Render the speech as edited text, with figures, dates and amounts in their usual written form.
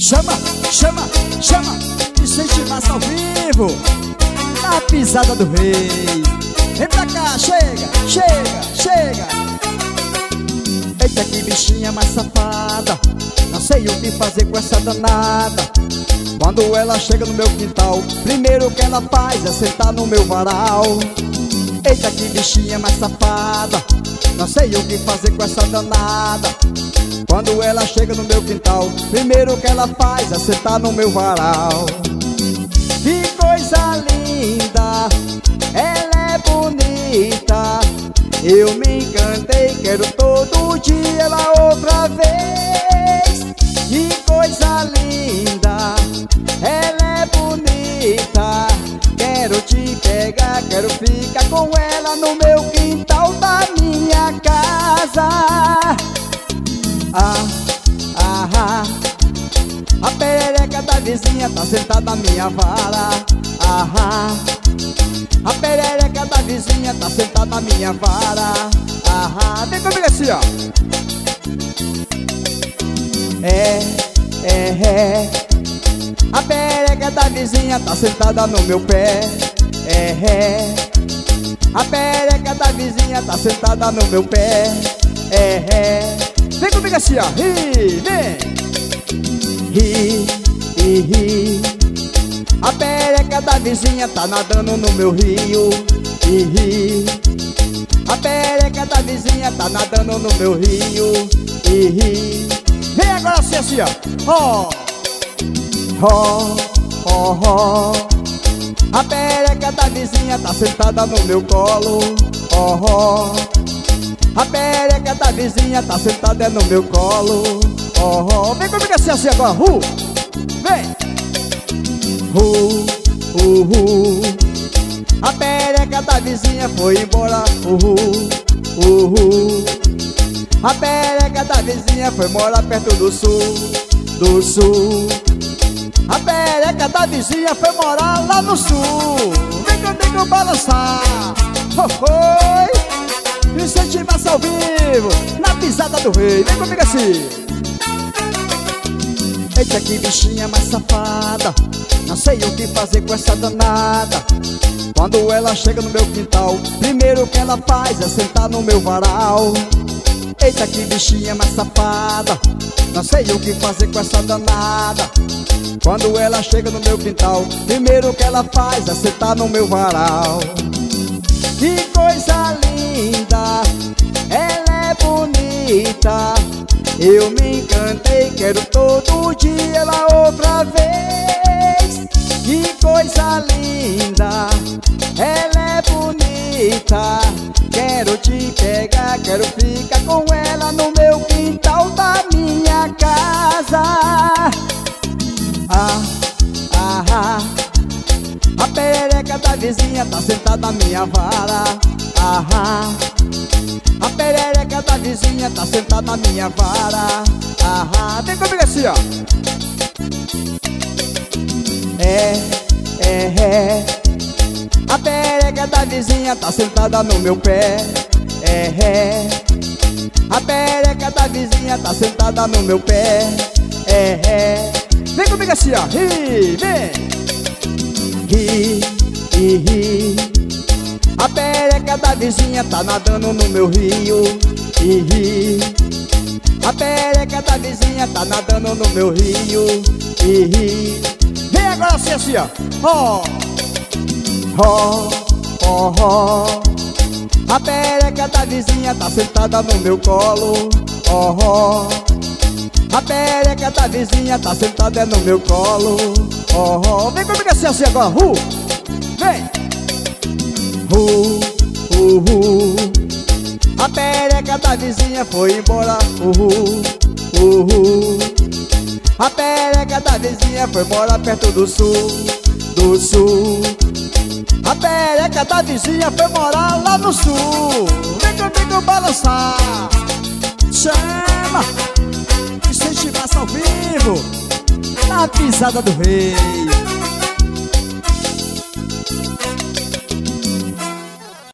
Chama, chama, chama, Vicente Massa ao vivo, na pisada do rei. Vem pra cá, chega, chega, chega. Eita que bichinha mais safada, não sei o que fazer com essa danada. Quando ela chega no meu quintal, primeiro que ela faz é sentar no meu varal. Eita que bichinha mais safada, não sei o que fazer com essa danada. Quando ela chega no meu quintal, primeiro que ela faz é sentar no meu varal. Que coisa linda, ela é bonita, eu me encantei, quero todo dia ela outra vez. Que coisa linda, ela é bonita, quero te pegar, quero ficar com ela no meu quintal da minha casa. A perereca da vizinha tá sentada na minha vara. A perereca da vizinha tá sentada na minha vara. Vem comigo assim, ó. A perereca da vizinha tá sentada no meu pé. A perereca da vizinha tá sentada no meu pé. Vem comigo assim, ó. Vem. A perereca da vizinha tá nadando no meu rio. A perereca da vizinha tá nadando no meu rio. Vem agora assim, assim, ó. A perereca da vizinha tá sentada no meu colo. A perereca da vizinha tá sentada no meu colo. Vem comigo assim, assim agora. Vem. A perereca da vizinha foi embora. A perereca da vizinha foi morar perto do sul. A perereca da vizinha foi morar lá no sul. Vem comigo balançar. Vicente Massa ao vivo, na pisada do rei. Vem comigo assim. Eita que bichinha mais safada, não sei o que fazer com essa danada. Quando ela chega no meu quintal, primeiro que ela faz é sentar no meu varal. Eita que bichinha mais safada, não sei o que fazer com essa danada. Quando ela chega no meu quintal, primeiro que ela faz é sentar no meu varal. Que coisa linda, ela é bonita, eu me encantei, quero todo dia ela outra vez. Que coisa linda, ela é bonita, quero te pegar, quero ficar com ela no meu quintal da minha casa. A perereca da vizinha tá sentada na minha vara. A perereca da vizinha tá sentada na minha vara. Vem comigo assim, ó. A perereca da vizinha tá sentada no meu pé. A perereca da vizinha tá sentada no meu pé. Vem comigo assim, ó. Vem. A perereca da vizinha tá nadando no meu rio. A perereca da vizinha tá nadando no meu rio. Vem agora assim, assim, ó. A perereca da vizinha tá sentada no meu colo. A perereca da vizinha tá sentada no meu colo. Vem comigo assim, assim agora. Vem. A perereca da vizinha foi embora. A perereca da vizinha foi morar perto do sul. A perereca da vizinha foi morar lá no sul. Vem comigo balançar. Chama Vicente Massa ao vivo, na pisada do rei.